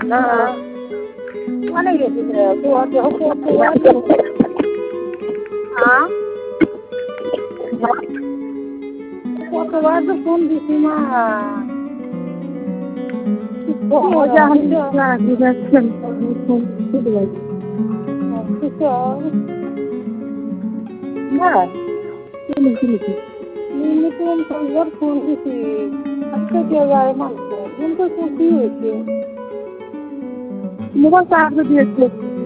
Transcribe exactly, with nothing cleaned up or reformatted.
না অনেক গেছিলো কতবার তো ফোন দিছি মা ফোন দিছি আজকে কে যায় মানুষ কিন্তু কি হয়েছে মোবাইল চার্জ দিয়েছে